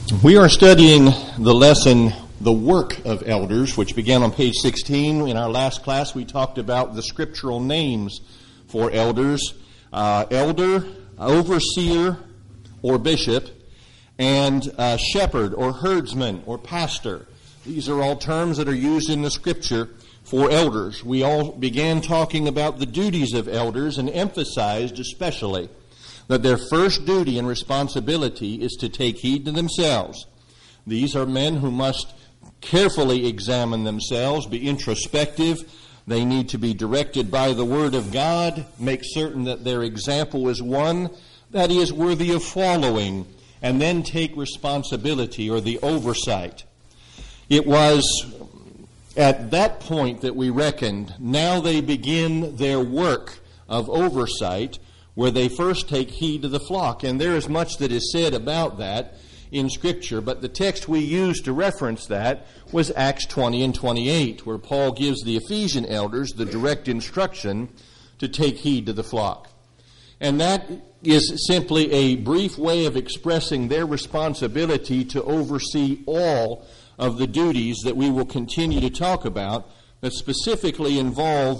We are studying the lesson, The Work of Elders, which began on page 16. In our last class, we talked about the scriptural names for elders, elder, overseer, or bishop, and shepherd, or herdsman, or pastor. These are all terms that are used in the scripture for elders. We all began talking about the duties of elders and emphasized especially that their first duty and responsibility is to take heed to themselves. These are men who must carefully examine themselves, be introspective. They need to be directed by the Word of God, make certain that their example is one that is worthy of following, and then take responsibility or the oversight. It was at that point that we reckoned, now they begin their work of oversight, where they first take heed to the flock. And there is much that is said about that in Scripture, but the text we used to reference that was Acts 20 and 28, where Paul gives the Ephesian elders the direct instruction to take heed to the flock. And that is simply a brief way of expressing their responsibility to oversee all of the duties that we will continue to talk about that specifically involve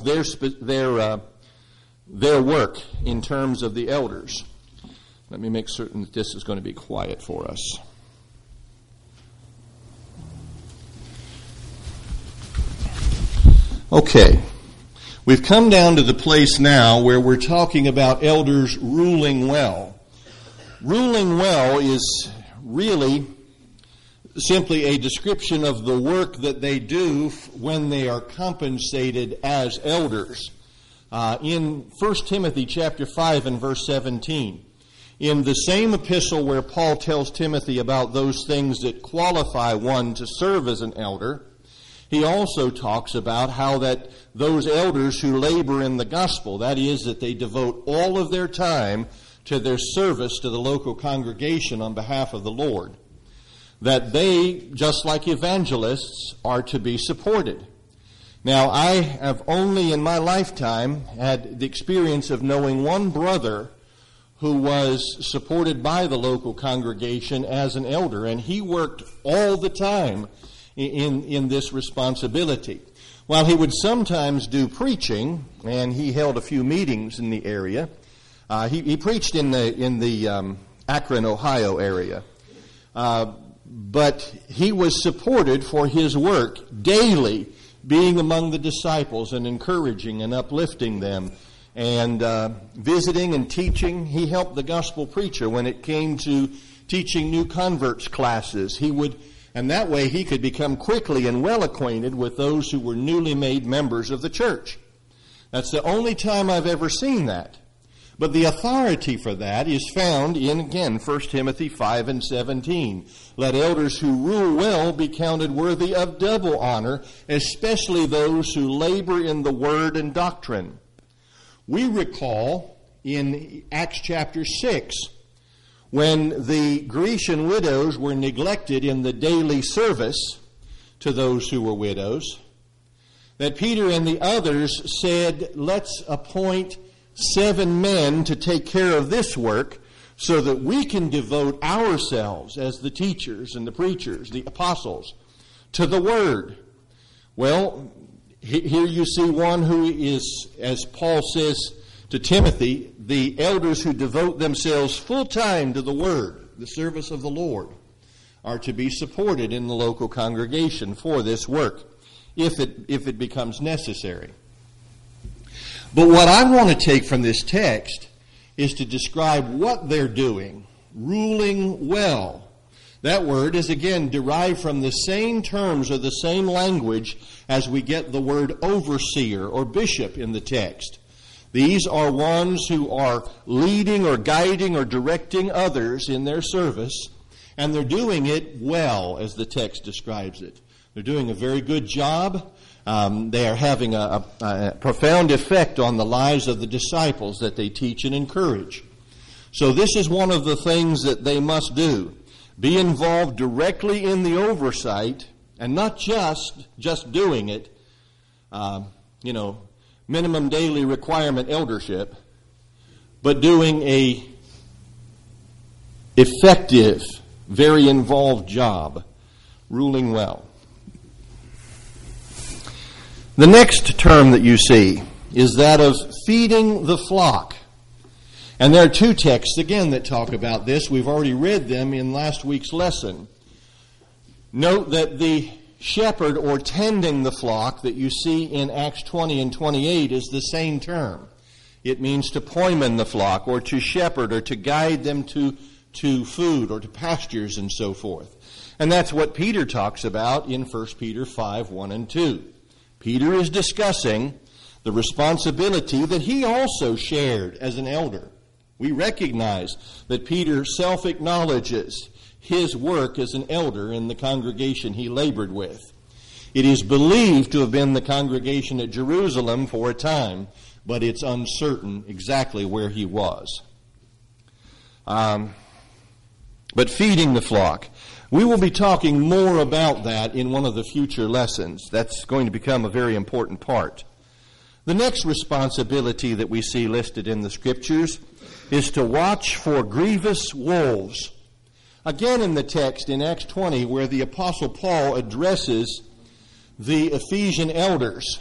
their work in terms of the elders. Let me make certain that this is going to be quiet for us. Okay. We've come down to the place now where we're talking about elders ruling well. Ruling well is really simply a description of the work that they do when they are compensated as elders. In 1 Timothy chapter 5 and verse 17, in the same epistle where Paul tells Timothy about those things that qualify one to serve as an elder, he also talks about how that those elders who labor in the gospel, that is, that they devote all of their time to their service to the local congregation on behalf of the Lord, that they, just like evangelists, are to be supported. Now, I have only in my lifetime had the experience of knowing one brother who was supported by the local congregation as an elder, and he worked all the time in this responsibility. While he would sometimes do preaching, and he held a few meetings in the area, he preached in the Akron, Ohio area, but he was supported for his work daily, being among the disciples and encouraging and uplifting them and visiting and teaching. He helped the gospel preacher when it came to teaching new converts classes. And that way he could become quickly and well acquainted with those who were newly made members of the church. That's the only time I've ever seen that. But the authority for that is found in, again, 1 Timothy 5 and 17. Let elders who rule well be counted worthy of double honor, especially those who labor in the word and doctrine. We recall in Acts chapter 6, when the Grecian widows were neglected in the daily service to those who were widows, that Peter and the others said, let's appoint 7 men to take care of this work so that we can devote ourselves as the teachers and the preachers, the apostles, to the word. Well, here you see one who is, as Paul says to Timothy, the elders who devote themselves full time to the word, the service of the Lord, are to be supported in the local congregation for this work, if it becomes necessary. But what I want to take from this text is to describe what they're doing, ruling well. That word is again derived from the same terms or the same language as we get the word overseer or bishop in the text. These are ones who are leading or guiding or directing others in their service, and they're doing it well, as the text describes it. They're doing a very good job. They are having a profound effect on the lives of the disciples that they teach and encourage. So this is one of the things that they must do. Be involved directly in the oversight, and not just doing it, minimum daily requirement eldership, but doing a effective very involved job, ruling well. The next term that you see is that of feeding the flock. And there are two texts, again, that talk about this. We've already read them in last week's lesson. Note that the shepherd or tending the flock that you see in Acts 20 and 28 is the same term. It means to poimen the flock or to shepherd or to guide them to food or to pastures and so forth. And that's what Peter talks about in 1 Peter 5, 1 and 2. Peter is discussing the responsibility that he also shared as an elder. We recognize that Peter self-acknowledges his work as an elder in the congregation he labored with. It is believed to have been the congregation at Jerusalem for a time, but it's uncertain exactly where he was. But feeding the flock. We will be talking more about that in one of the future lessons. That's going to become a very important part. The next responsibility that we see listed in the Scriptures is to watch for grievous wolves. Again in the text in Acts 20 where the Apostle Paul addresses the Ephesian elders.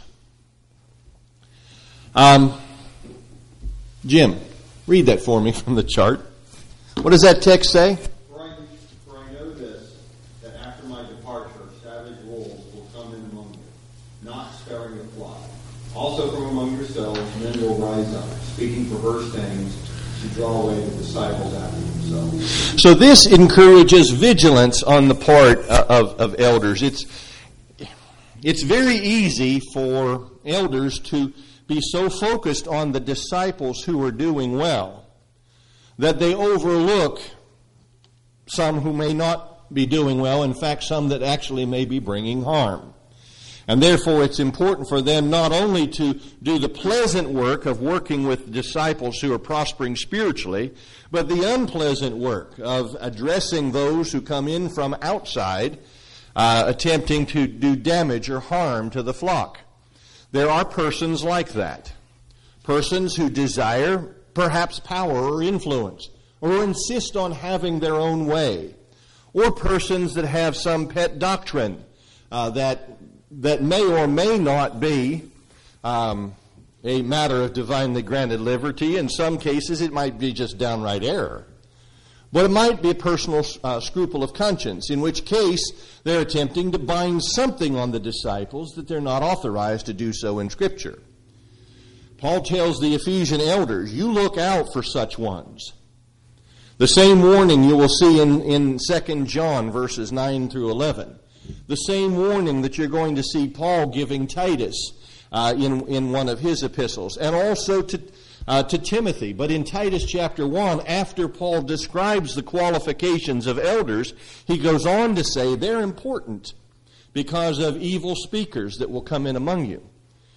Jim, read that for me from the chart. What does that text say? For I know this, that after my departure, savage wolves will come in among you, not sparing the flock. Also from among yourselves, men will rise up, speaking perverse things, to draw away the disciples after themselves. So this encourages vigilance on the part of elders. It's very easy for elders to be so focused on the disciples who are doing well that they overlook some who may not be doing well, in fact, some that actually may be bringing harm. And therefore, it's important for them not only to do the pleasant work of working with disciples who are prospering spiritually, but the unpleasant work of addressing those who come in from outside, attempting to do damage or harm to the flock. There are persons like that. Persons who desire perhaps power or influence, or insist on having their own way. Or persons that have some pet doctrine that may or may not be a matter of divinely granted liberty. In some cases, it might be just downright error. But it might be a personal scruple of conscience, in which case they're attempting to bind something on the disciples that they're not authorized to do so in Scripture. Paul tells the Ephesian elders, you look out for such ones. The same warning you will see in 2 John verses 9 through 11. The same warning that you're going to see Paul giving Titus in one of his epistles, and also to Timothy. But in Titus chapter 1, after Paul describes the qualifications of elders, he goes on to say they're important because of evil speakers that will come in among you.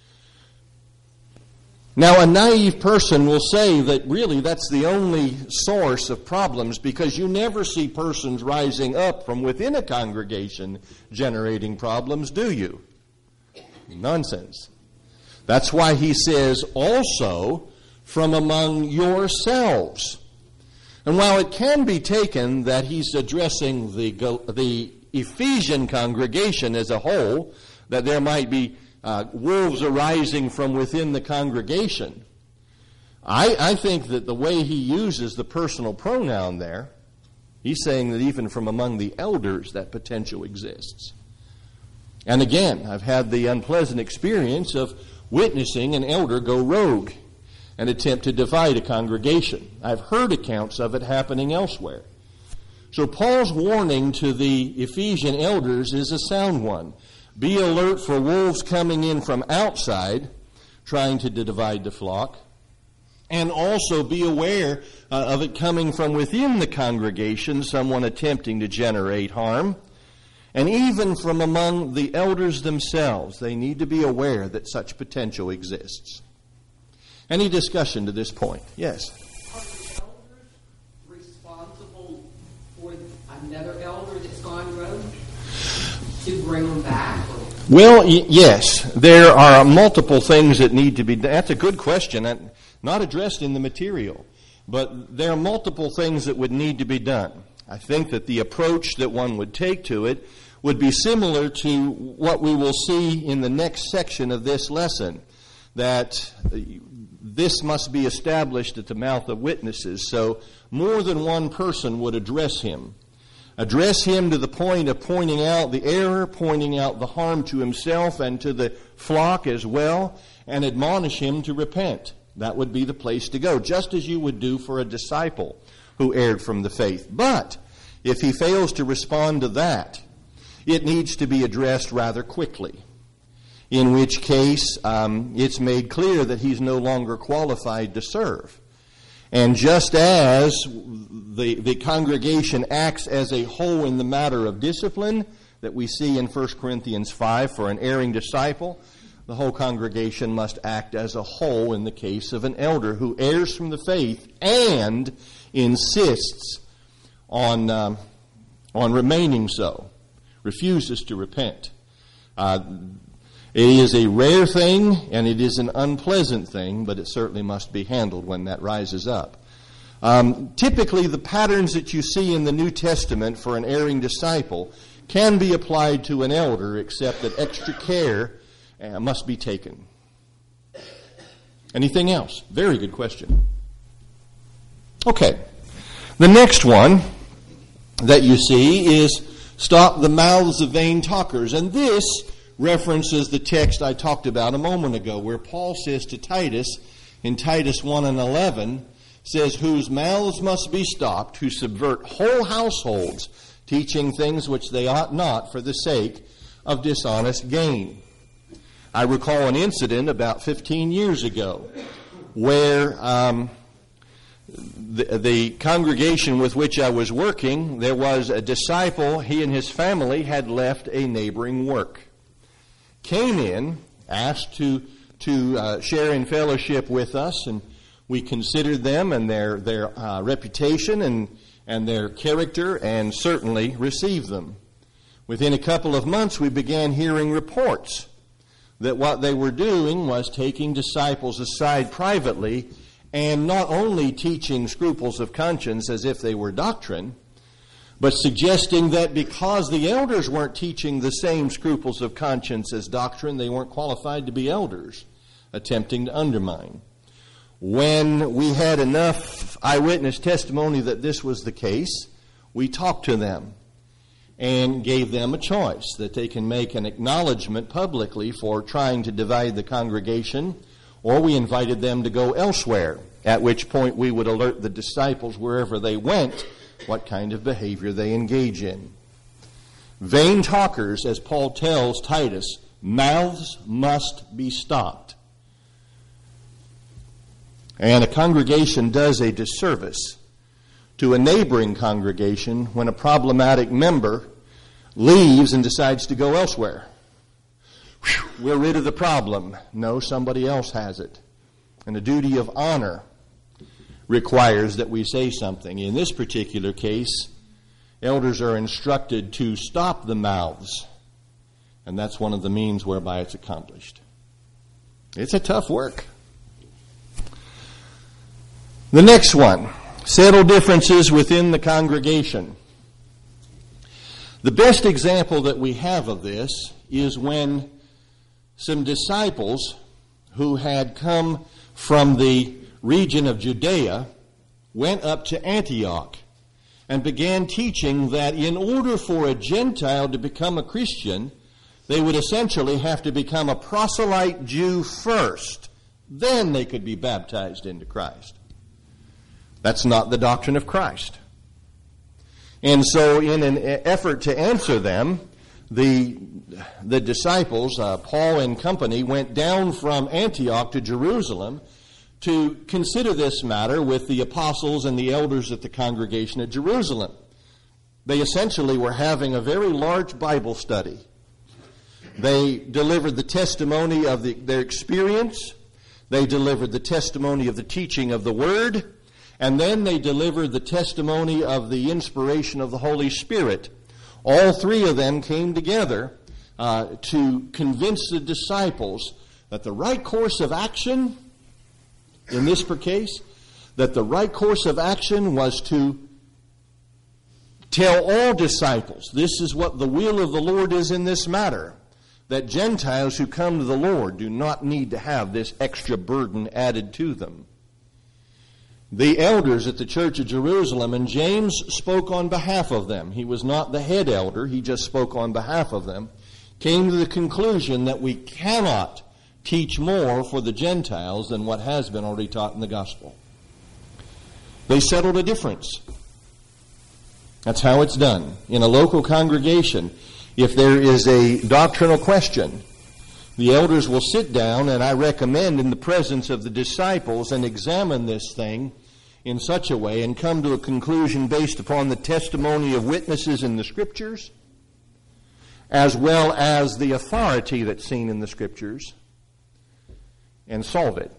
Now, a naive person will say that really that's the only source of problems, because you never see persons rising up from within a congregation generating problems, do you? Nonsense. That's why he says also from among yourselves. And while it can be taken that he's addressing the Ephesian congregation as a whole, that there might be wolves arising from within the congregation, I think that the way he uses the personal pronoun there, he's saying that even from among the elders that potential exists. And again, I've had the unpleasant experience of witnessing an elder go rogue and attempt to divide a congregation. I've heard accounts of it happening elsewhere. So Paul's warning to the Ephesian elders is a sound one. Be alert for wolves coming in from outside, trying to divide the flock. And also be aware of it coming from within the congregation, someone attempting to generate harm. And even from among the elders themselves, they need to be aware that such potential exists. Any discussion to this point? Yes? Are the elders responsible for another elder that's gone rogue to bring them back? Well, yes. There are multiple things that need to be done. That's a good question, not addressed in the material. But there are multiple things that would need to be done. I think that the approach that one would take to it would be similar to what we will see in the next section of this lesson, that this must be established at the mouth of witnesses. So more than one person would address him to the point of pointing out the error, pointing out the harm to himself and to the flock as well, and admonish him to repent. That would be the place to go, just as you would do for a disciple who erred from the faith. But if he fails to respond to that, it needs to be addressed rather quickly, in which case it's made clear that he's no longer qualified to serve. And just as the congregation acts as a whole in the matter of discipline that we see in 1 Corinthians 5 for an erring disciple, the whole congregation must act as a whole in the case of an elder who errs from the faith and insists on remaining so, refuses to repent. It is a rare thing, and it is an unpleasant thing, but it certainly must be handled when that rises up. Typically, the patterns that you see in the New Testament for an erring disciple can be applied to an elder, except that extra care must be taken. Anything else? Very good question. Okay. The next one that you see is stop the mouths of vain talkers. And this references the text I talked about a moment ago, where Paul says to Titus, in Titus 1:11, says, whose mouths must be stopped, who subvert whole households, teaching things which they ought not for the sake of dishonest gain. I recall an incident about 15 years ago where the congregation with which I was working, there was a disciple, he and his family had left a neighboring work. Came in, asked to share in fellowship with us, and we considered them and their reputation and their character, and certainly received them. Within a couple of months, we began hearing reports that what they were doing was taking disciples aside privately and not only teaching scruples of conscience as if they were doctrine, but suggesting that because the elders weren't teaching the same scruples of conscience as doctrine, they weren't qualified to be elders, attempting to undermine. When we had enough eyewitness testimony that this was the case, we talked to them and gave them a choice that they can make an acknowledgement publicly for trying to divide the congregation, or we invited them to go elsewhere, at which point we would alert the disciples wherever they went what kind of behavior they engage in. Vain talkers, as Paul tells Titus, mouths must be stopped. And a congregation does a disservice to a neighboring congregation when a problematic member leaves and decides to go elsewhere. Whew, we're rid of the problem. No, somebody else has it. And the duty of honor requires that we say something. In this particular case, elders are instructed to stop the mouths, and that's one of the means whereby it's accomplished. It's a tough work. The next one, settle differences within the congregation. The best example that we have of this is when some disciples who had come from the region of Judea went up to Antioch and began teaching that in order for a Gentile to become a Christian, they would essentially have to become a proselyte Jew first. Then they could be baptized into Christ. That's not the doctrine of Christ. And so in an effort to answer them, the disciples, Paul and company, went down from Antioch to Jerusalem to consider this matter with the apostles and the elders at the congregation at Jerusalem. They essentially were having a very large Bible study. They delivered the testimony of their experience. They delivered the testimony of the teaching of the Word. And then they delivered the testimony of the inspiration of the Holy Spirit. All three of them came together to convince the disciples that the right course of action, in this case, that the right course of action was to Tell all disciples, this is what the will of the Lord is in this matter, that Gentiles who come to the Lord do not need to have this extra burden added to them. The elders at the church of Jerusalem, and James spoke on behalf of them. He was not the head elder, he just spoke on behalf of them, came to the conclusion that we cannot teach more for the Gentiles than what has been already taught in the gospel. They settled a difference. That's how it's done. In a local congregation, if there is a doctrinal question, the elders will sit down, and I recommend in the presence of the disciples, and examine this thing in such a way and come to a conclusion based upon the testimony of witnesses in the Scriptures, as well as the authority that's seen in the Scriptures, and solve it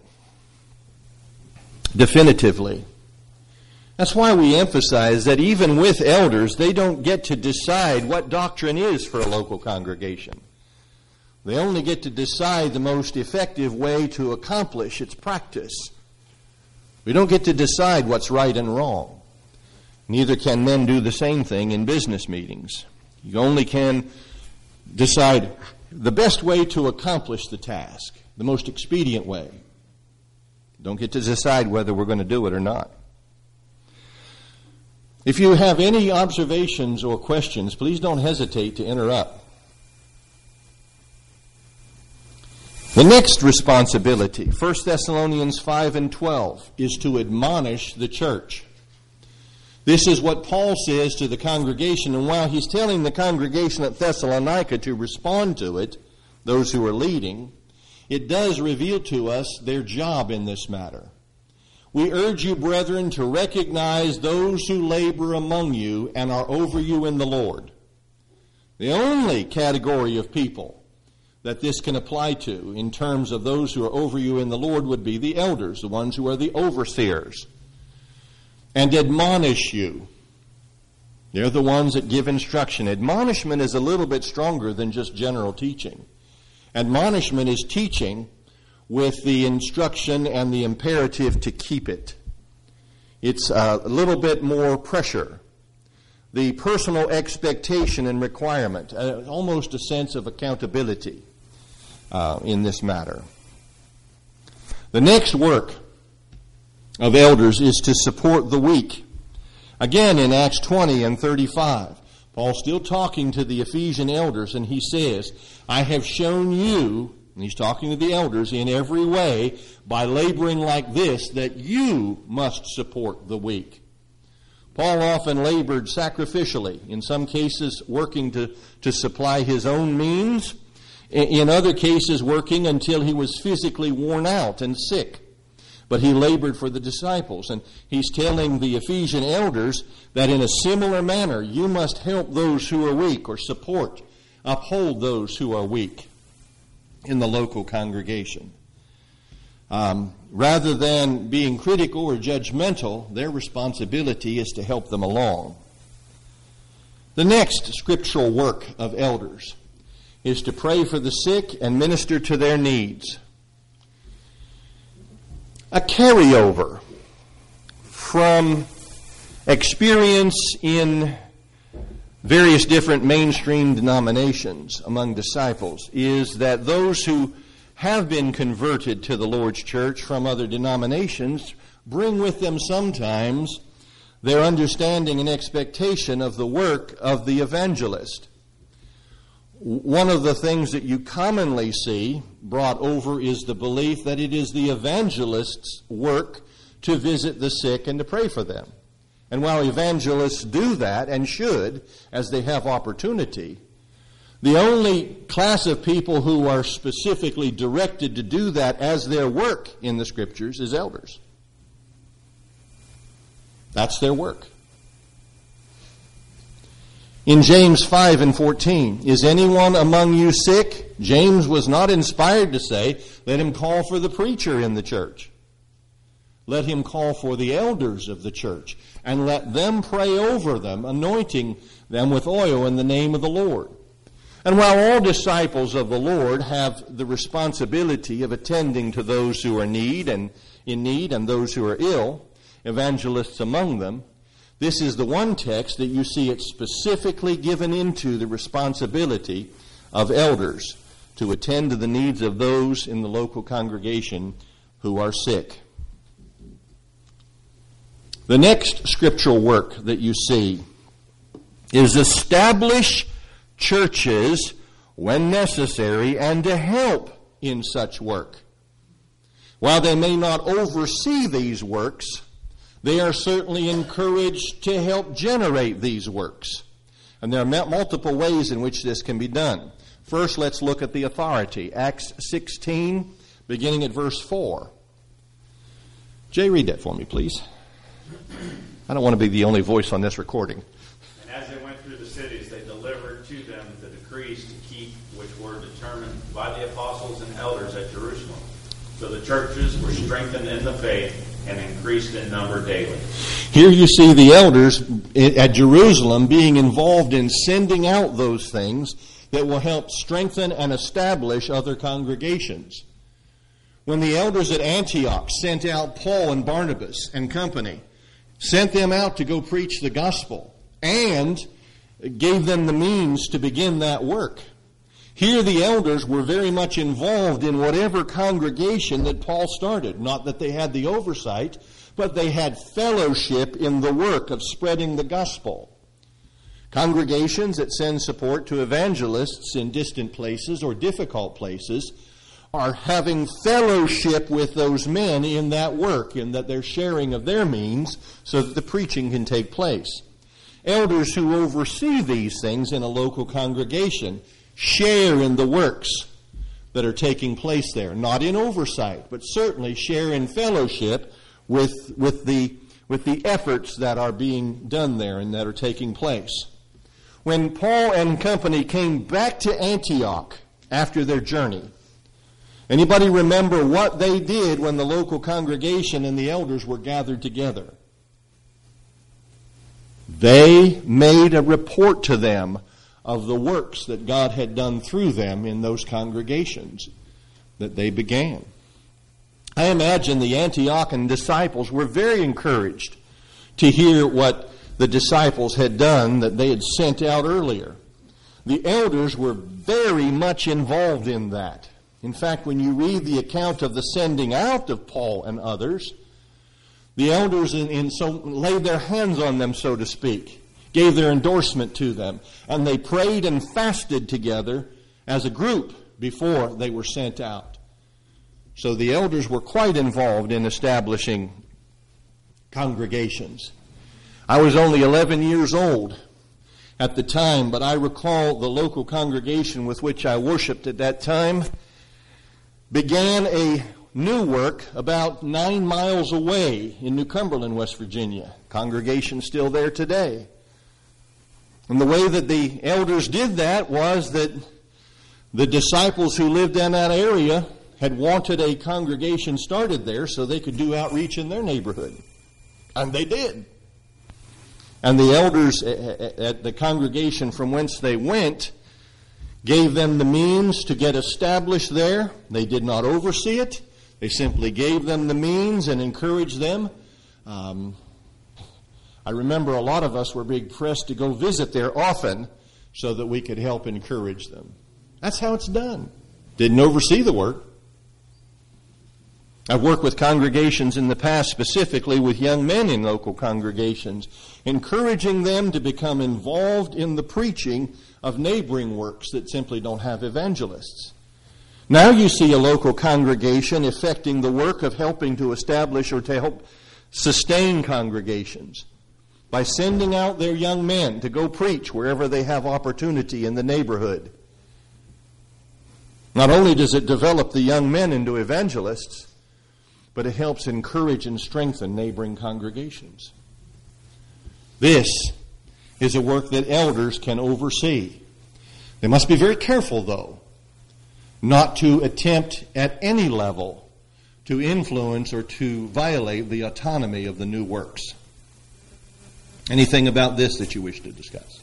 definitively. That's why we emphasize that even with elders, they don't get to decide what doctrine is for a local congregation. They only get to decide the most effective way to accomplish its practice. We don't get to decide what's right and wrong. Neither can men do the same thing in business meetings. You only can decide the best way to accomplish the task, the most expedient way. Don't get to decide whether we're going to do it or not. If you have any observations or questions, please don't hesitate to interrupt. The next responsibility, 1 Thessalonians 5 and 12, is to admonish the church. This is what Paul says to the congregation, and while he's telling the congregation at Thessalonica to respond to it, those who are leading, it does reveal to us their job in this matter. We urge you, brethren, to recognize those who labor among you and are over you in the Lord. The only category of people that this can apply to in terms of those who are over you in the Lord would be the elders, the ones who are the overseers. And admonish you. They're the ones that give instruction. Admonishment is a little bit stronger than just general teaching. Admonishment is teaching with the instruction and the imperative to keep it. It's a little bit more pressure. The personal expectation and requirement, almost a sense of accountability in this matter. The next work of elders is to support the weak. Again, in Acts 20 and 35, Paul's still talking to the Ephesian elders, and he says, I have shown you, and he's talking to the elders, in every way, by laboring like this, that you must support the weak. Paul often labored sacrificially, in some cases working to supply his own means, in other cases working until he was physically worn out and sick. But he labored for the disciples, and he's telling the Ephesian elders that in a similar manner, you must help those who are weak, or support, uphold those who are weak in the local congregation. Rather than being critical or judgmental, their responsibility is to help them along. The next scriptural work of elders is to pray for the sick and minister to their needs. A carryover from experience in various different mainstream denominations among disciples is that those who have been converted to the Lord's church from other denominations bring with them sometimes their understanding and expectation of the work of the evangelist. One of the things that you commonly see brought over is the belief that it is the evangelist's work to visit the sick and to pray for them. And while evangelists do that, and should, as they have opportunity, the only class of people who are specifically directed to do that as their work in the Scriptures is elders. That's their work. In James 5 and 14, is anyone among you sick? James was not inspired to say, let him call for the preacher in the church. Let him call for the elders of the church, and let them pray over them, anointing them with oil in the name of the Lord. And while all disciples of the Lord have the responsibility of attending to those who are in need and those who are ill, evangelists among them, this is the one text that you see it specifically given into the responsibility of elders to attend to the needs of those in the local congregation who are sick. The next scriptural work that you see is establish churches when necessary and to help in such work. While they may not oversee these works, they are certainly encouraged to help generate these works. And there are multiple ways in which this can be done. First, let's look at the authority. Acts 16, beginning at verse 4. Jay, read that for me, please. I don't want to be the only voice on this recording. And as they went through the cities, they delivered to them the decrees to keep, which were determined by the apostles and elders at Jerusalem. So the churches were strengthened in the faith and increased in number daily. Here you see the elders at Jerusalem being involved in sending out those things that will help strengthen and establish other congregations. When the elders at Antioch sent out Paul and Barnabas and company, sent them out to go preach the gospel, and gave them the means to begin that work. Here the elders were very much involved in whatever congregation that Paul started. Not that they had the oversight, but they had fellowship in the work of spreading the gospel. Congregations that send support to evangelists in distant places or difficult places are having fellowship with those men in that work, in that they're sharing of their means so that the preaching can take place. Elders who oversee these things in a local congregation share in the works that are taking place there. Not in oversight, but certainly share in fellowship with the efforts that are being done there and that are taking place. When Paul and company came back to Antioch after their journey, anybody remember what they did when the local congregation and the elders were gathered together? They made a report to them of the works that God had done through them in those congregations that they began. I imagine the Antiochian disciples were very encouraged to hear what the disciples had done that they had sent out earlier. The elders were very much involved in that. In fact, when you read the account of the sending out of Paul and others, the elders laid their hands on them, so to speak, gave their endorsement to them, and they prayed and fasted together as a group before they were sent out. So the elders were quite involved in establishing congregations. I was only 11 years old at the time, but I recall the local congregation with which I worshiped at that time began a new work about 9 miles away in New Cumberland, West Virginia. Congregation still there today. And the way that the elders did that was that the disciples who lived in that area had wanted a congregation started there so they could do outreach in their neighborhood. And they did. And the elders at the congregation from whence they went gave them the means to get established there. They did not oversee it. They simply gave them the means and encouraged them. I remember a lot of us were being pressed to go visit there often so that we could help encourage them. That's how it's done. Didn't oversee the work. I've worked with congregations in the past, specifically with young men in local congregations, encouraging them to become involved in the preaching of neighboring works that simply don't have evangelists. Now you see a local congregation effecting the work of helping to establish or to help sustain congregations by sending out their young men to go preach wherever they have opportunity in the neighborhood. Not only does it develop the young men into evangelists, but it helps encourage and strengthen neighboring congregations. This is a work that elders can oversee. They must be very careful, though, not to attempt at any level to influence or to violate the autonomy of the new works. Anything about this that you wish to discuss?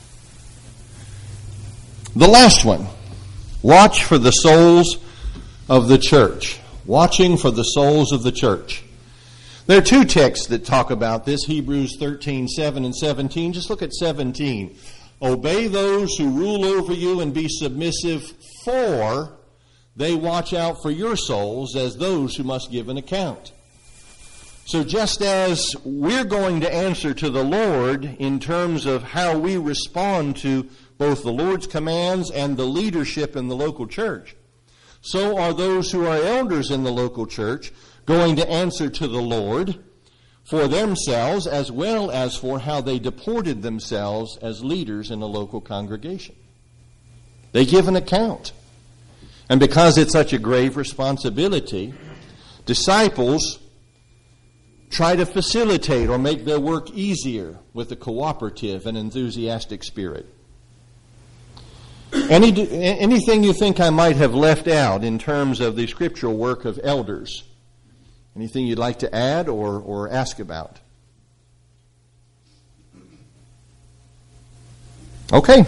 The last one, watch for the souls of the church. Watching for the souls of the church. There are two texts that talk about this, Hebrews 13:7 and 17. Just look at 17. Obey those who rule over you and be submissive, for they watch out for your souls as those who must give an account. So just as we're going to answer to the Lord in terms of how we respond to both the Lord's commands and the leadership in the local church, so are those who are elders in the local church going to answer to the Lord for themselves as well as for how they deported themselves as leaders in a local congregation. They give an account. And because it's such a grave responsibility, disciples try to facilitate or make their work easier with a cooperative and enthusiastic spirit. Anything you think I might have left out in terms of the scriptural work of elders? Anything you'd like to add or ask about? Okay.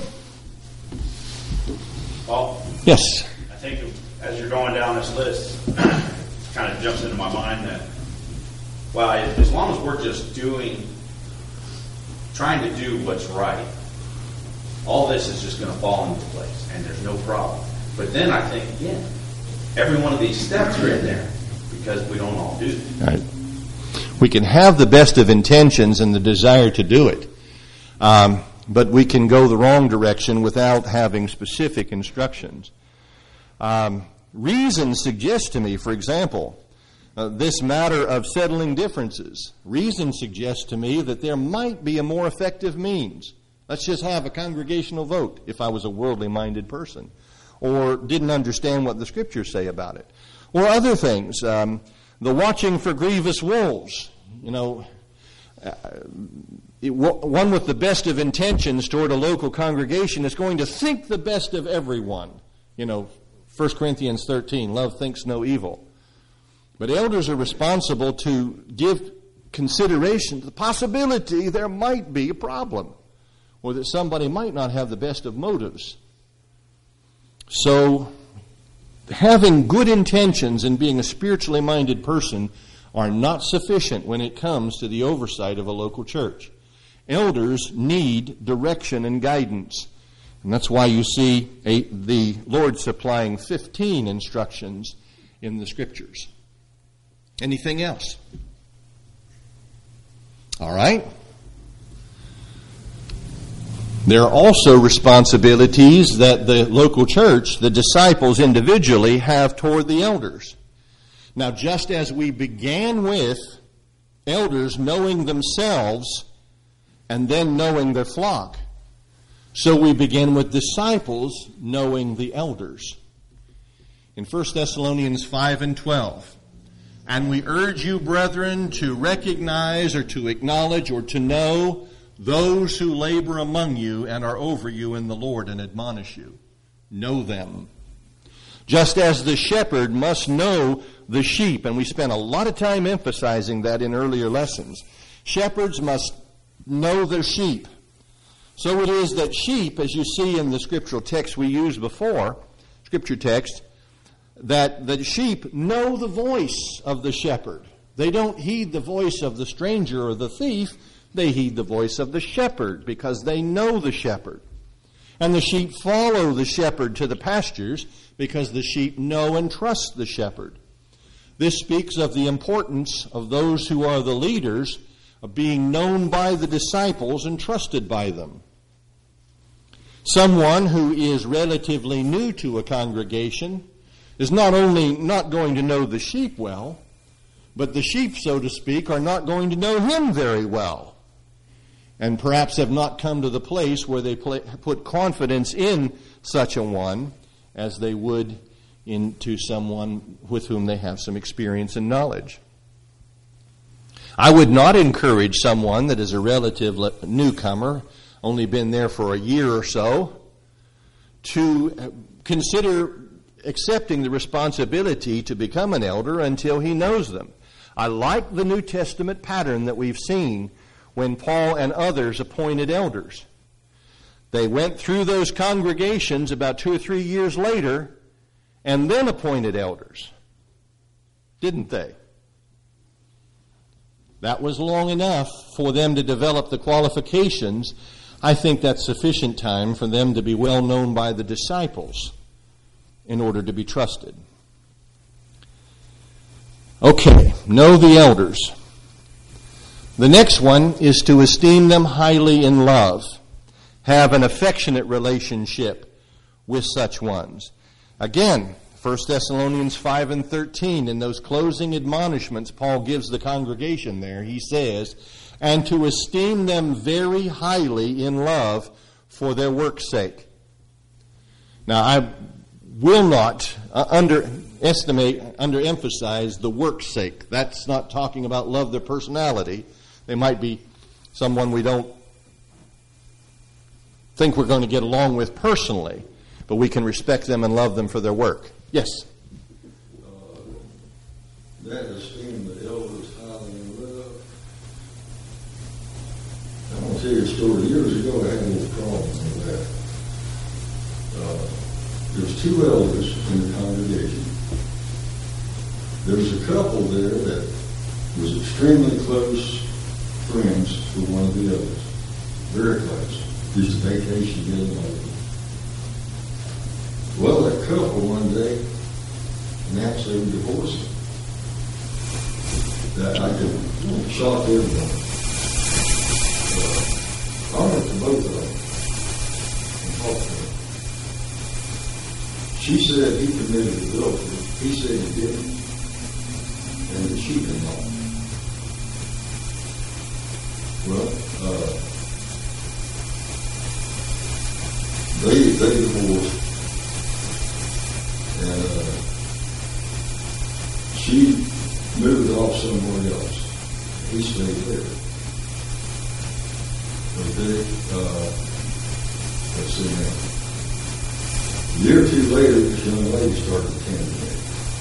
Well, yes. I think as you're going down this list, it kind of jumps into my mind that, well, as long as we're just trying to do what's right, all this is just going to fall into place, and there's no problem. But then I think, again, every one of these steps are in there because we don't all do that. Right. We can have the best of intentions and the desire to do it, but we can go the wrong direction without having specific instructions. Reason suggests to me, for example, this matter of settling differences. Reason suggests to me that there might be a more effective means. Let's just have a congregational vote if I was a worldly-minded person or didn't understand what the Scriptures say about it. Or other things, the watching for grievous wolves. One with the best of intentions toward a local congregation is going to think the best of everyone. 1 Corinthians 13, love thinks no evil. But elders are responsible to give consideration to the possibility there might be a problem, or that somebody might not have the best of motives. So, having good intentions and being a spiritually minded person are not sufficient when it comes to the oversight of a local church. Elders need direction and guidance. And that's why you see the Lord supplying 15 instructions in the Scriptures. Anything else? All right. There are also responsibilities that the local church, the disciples individually, have toward the elders. Now, just as we began with elders knowing themselves and then knowing their flock, so we begin with disciples knowing the elders. In 1 Thessalonians 5 and 12, and we urge you, brethren, to recognize or to acknowledge or to know those who labor among you and are over you in the Lord and admonish you. Know them. Just as the shepherd must know the sheep, and we spent a lot of time emphasizing that in earlier lessons. Shepherds must know their sheep. So it is that sheep, as you see in the scriptural text we used before, scripture text, that the sheep know the voice of the shepherd. They don't heed the voice of the stranger or the thief. They heed the voice of the shepherd because they know the shepherd. And the sheep follow the shepherd to the pastures because the sheep know and trust the shepherd. This speaks of the importance of those who are the leaders of being known by the disciples and trusted by them. Someone who is relatively new to a congregation is not only not going to know the sheep well, but the sheep, so to speak, are not going to know him very well, and perhaps have not come to the place where they put confidence in such a one as they would into someone with whom they have some experience and knowledge. I would not encourage someone that is a relative newcomer, only been there for a year or so, to consider accepting the responsibility to become an elder until he knows them. I like the New Testament pattern that we've seen when Paul and others appointed elders. They went through those congregations about 2 or 3 years later and then appointed elders. Didn't they? that was long enough for them to develop the qualifications. I think that's sufficient time for them to be well known by the disciples in order to be trusted. Okay, know the elders. The next one is to esteem them highly in love. Have an affectionate relationship with such ones. Again, 1 Thessalonians 5 and 13, in those closing admonishments Paul gives the congregation there, he says, and to esteem them very highly in love for their work's sake. Now, I will not underemphasize the work's sake. That's not talking about love their personality. They might be someone we don't think we're going to get along with personally, but we can respect them and love them for their work. Yes? That esteem the elders highly in love. I'm going to tell you a story. Years ago, I had a little problem with that. There was 2 elders in the congregation. There was a couple there that was extremely close friends with one of the others. Very close. Used to vacation together. Well, that couple one day announced they were divorcing. That I could shock everyone. I went to both of them and talked to them. She said he committed adultery. He said he didn't. And that she did not. Well, they divorced. And she moved off somewhere else. He stayed there. Okay, let's see now. A year or 2 later, this young lady started attending me.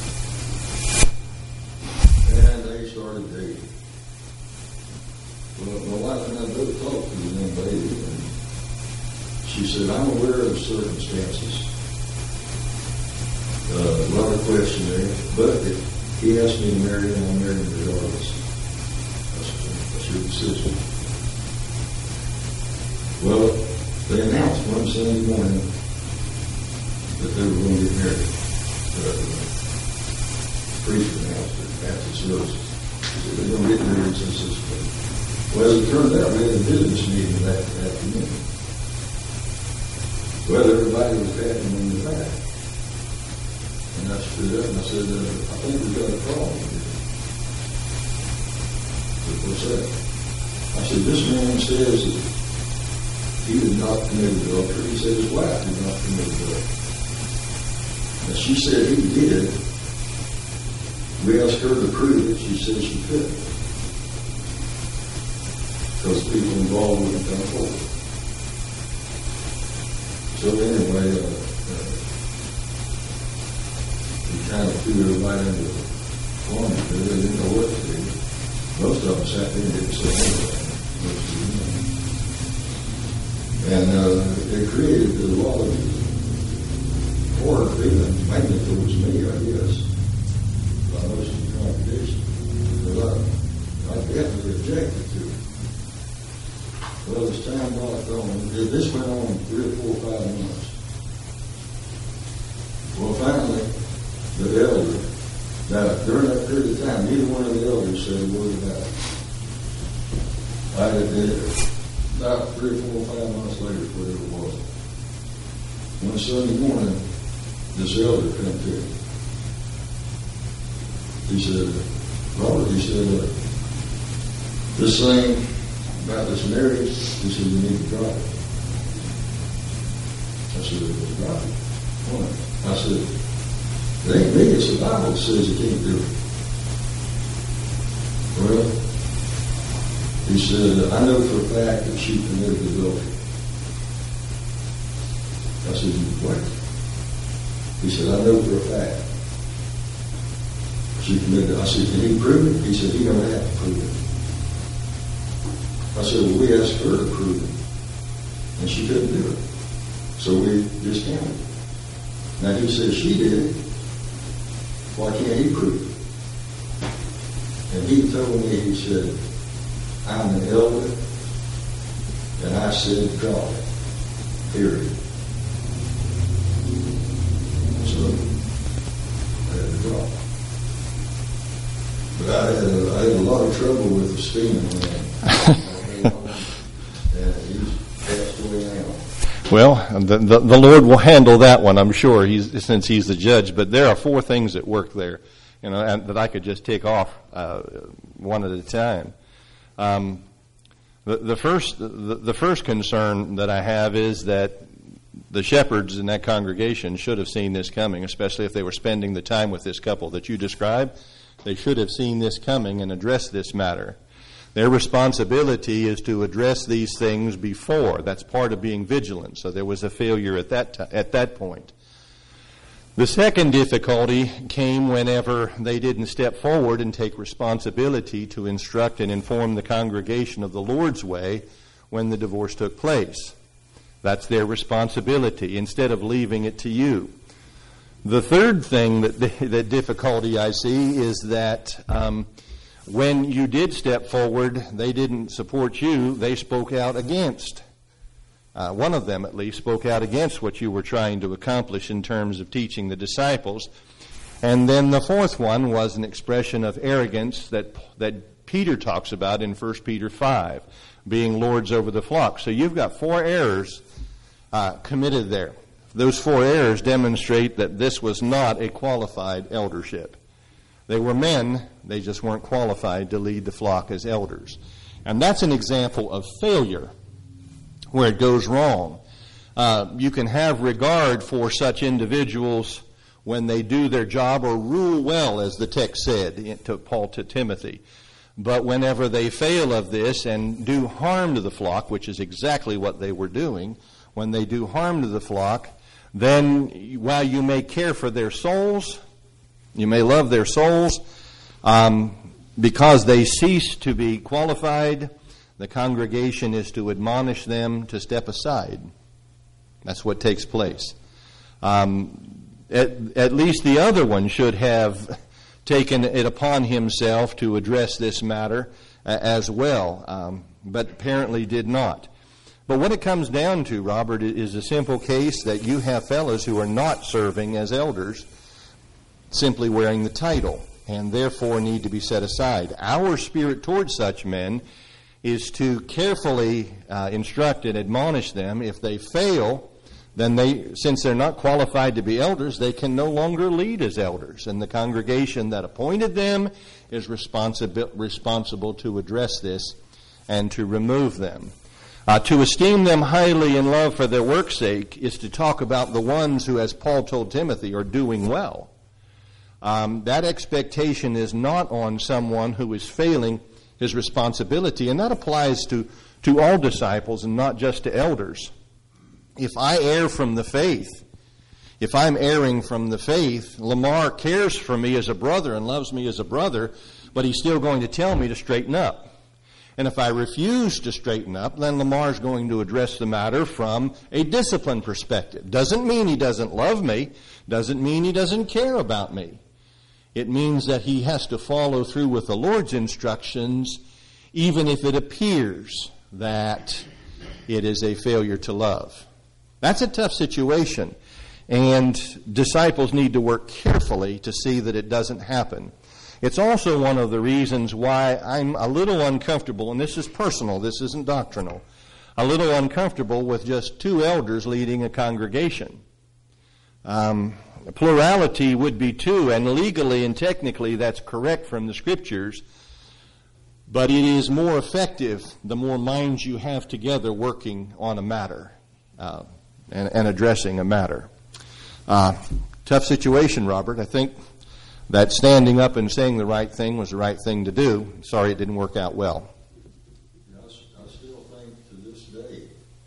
And they started dating. Well, my wife and I both talked to the young lady, and she said, I'm aware of circumstances. A lot of question there, but if he asked me to marry him, I'll marry him regardless. That's your decision. Well, they announced one Sunday morning that they were going to get married. The preacher announced it after the service. He said they're going to get married since this week. Well, as it turned out, we had a business meeting that afternoon. Well, everybody was patting on the back. And I stood up and I said, I think we've got a problem here. What's that? I said, this man says that he did not commit adultery. He said his wife did not commit adultery. Now she said he did. We asked her to prove it. She said she couldn't. Because people involved wouldn't come forward. So anyway, we kind of threw everybody into the corner. They really didn't know what to do. Most of them sat there and didn't say anything. And it created a lot of horror feelings, mainly towards me, I guess, by most of the congregation. But I definitely objected to it. Well, as time rocked on, this went on 3 or 4 or 5 months. Well, finally, the elder, now during that period of time, neither one of the elders said a word about it. I did it about 3 or 4 or 5 months later, whatever it was. One Sunday morning, this elder came to me. He said, Robert, he said, this thing about this marriage, he said, you need to drop it. I said, drop it? Why? I said, it ain't me, it's the Bible that says you can't do it. Well, he said, I know for a fact that she committed adultery. I said, what? He said, I know for a fact she committed it. I said, can he prove it? He said, he don't have to prove it. I said, well, we asked her to prove it, and she couldn't do it. So we discounted it. Now he said she did it. Why can't he prove it? And he told me, he said, I'm an elder, and I said drop it. Period. So I had to drop it. But I had a lot of trouble with the steaming man. And he's passed away now. Well, the Lord will handle that one, I'm sure, since He's the judge. But there are 4 things that work there, and that I could just tick off one at a time. The first concern that I have is that the shepherds in that congregation should have seen this coming, especially if they were spending the time with this couple that you described. They should have seen this coming and addressed this matter. Their responsibility is to address these things before. That's part of being vigilant. So there was a failure at that point. The second difficulty came whenever they didn't step forward and take responsibility to instruct and inform the congregation of the Lord's way when the divorce took place. That's their responsibility, instead of leaving it to you. The third thing, that difficulty I see, is that when you did step forward, they didn't support you, they spoke out against. One of them, at least, spoke out against what you were trying to accomplish in terms of teaching the disciples. And then the fourth one was an expression of arrogance that Peter talks about in 1 Peter 5, being lords over the flock. So you've got 4 errors committed there. Those 4 errors demonstrate that this was not a qualified eldership. They were men, they just weren't qualified to lead the flock as elders. And that's an example of failure, where it goes wrong. You can have regard for such individuals when they do their job or rule well, as the text said to Paul to Timothy. But whenever they fail of this and do harm to the flock, which is exactly what they were doing, when they do harm to the flock, then while you may care for their souls, you may love their souls, because they cease to be qualified, the congregation is to admonish them to step aside. That's what takes place. At least the other one should have taken it upon himself to address this matter as well, but apparently did not. But what it comes down to, Robert, is a simple case that you have fellows who are not serving as elders, simply wearing the title, and therefore need to be set aside. Our spirit towards such men is to carefully instruct and admonish them. If they fail, then since they're not qualified to be elders, they can no longer lead as elders. And the congregation that appointed them is responsible to address this and to remove them. To esteem them highly in love for their work's sake is to talk about the ones who, as Paul told Timothy, are doing well. That expectation is not on someone who is failing his responsibility, and that applies to all disciples and not just to elders. If I err from the faith, if I'm erring from the faith, Lamar cares for me as a brother and loves me as a brother, but he's still going to tell me to straighten up. And if I refuse to straighten up, then Lamar's going to address the matter from a discipline perspective. Doesn't mean he doesn't love me, doesn't mean he doesn't care about me. It means that he has to follow through with the Lord's instructions, even if it appears that it is a failure to love. That's a tough situation, and disciples need to work carefully to see that it doesn't happen. It's also one of the reasons why I'm a little uncomfortable, and this is personal, this isn't doctrinal, a little uncomfortable with just 2 elders leading a congregation. Plurality would be 2, and legally and technically that's correct from the Scriptures, but it is more effective the more minds you have together working on a matter and addressing a matter. Tough situation, Robert. I think that standing up and saying the right thing was the right thing to do. Sorry it didn't work out well. I still think to this day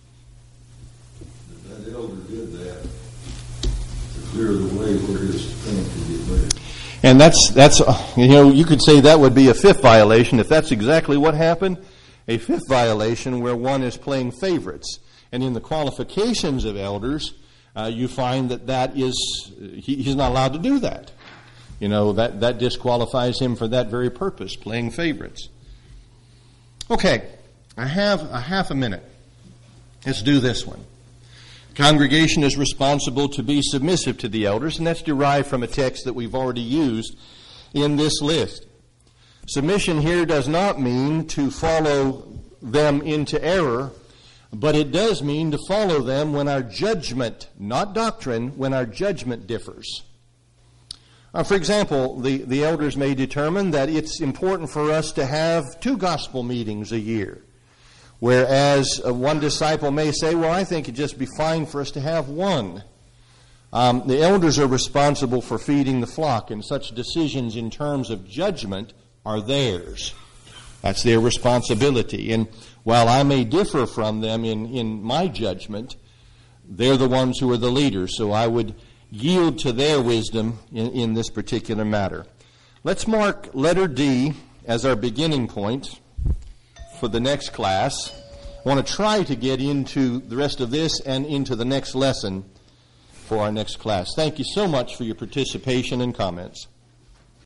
that elder did that to clear the way for his thing to get married. And that's you could say that would be a 5th violation if that's exactly what happened. A 5th violation where one is playing favorites. And in the qualifications of elders, you find that is he's not allowed to do that. That disqualifies him for that very purpose, playing favorites. Okay, I have a half a minute. Let's do this one. Congregation is responsible to be submissive to the elders, and that's derived from a text that we've already used in this list. Submission here does not mean to follow them into error, but it does mean to follow them when our judgment, not doctrine, when our judgment differs. For example, the elders may determine that it's important for us to have 2 gospel meetings a year, whereas one disciple may say, well, I think it'd just be fine for us to have 1. The elders are responsible for feeding the flock, and such decisions in terms of judgment are theirs. That's their responsibility. And while I may differ from them in my judgment, they're the ones who are the leaders, so I would yield to their wisdom in this particular matter. Let's mark letter D as our beginning point for the next class. I want to try to get into the rest of this and into the next lesson for our next class. Thank you so much for your participation and comments.